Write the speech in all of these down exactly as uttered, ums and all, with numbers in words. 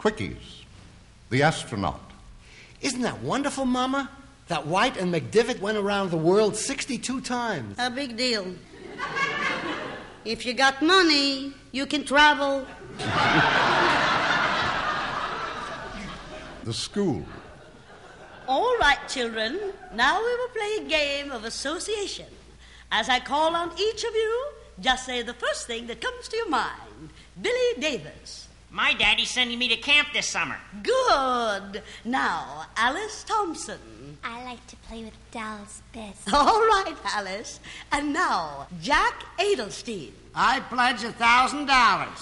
Quickies, the astronaut. Isn't that wonderful, Mama? That White and McDivitt went around the world sixty-two times. A big deal. If you got money, you can travel. The school. All right, children. Now we will play a game of association. As I call on each of you, just say the first thing that comes to your mind. Billy Davis. My daddy's sending me to camp this summer. Good. Now, Alice Thompson. I like to play with dolls best. All right, Alice. And now, Jack Adelstein. I pledge a thousand dollars.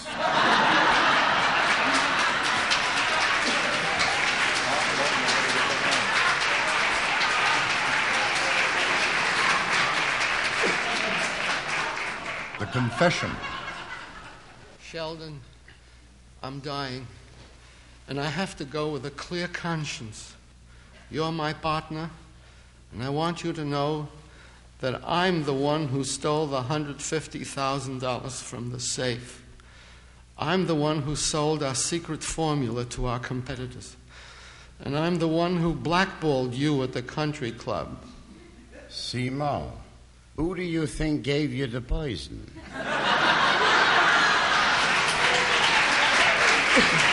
The confession. Sheldon, I'm dying, and I have to go with a clear conscience. You're my partner, and I want you to know that I'm the one who stole the one hundred fifty thousand dollars from the safe. I'm the one who sold our secret formula to our competitors. And I'm the one who blackballed you at the country club. Simo, who do you think gave you the poison?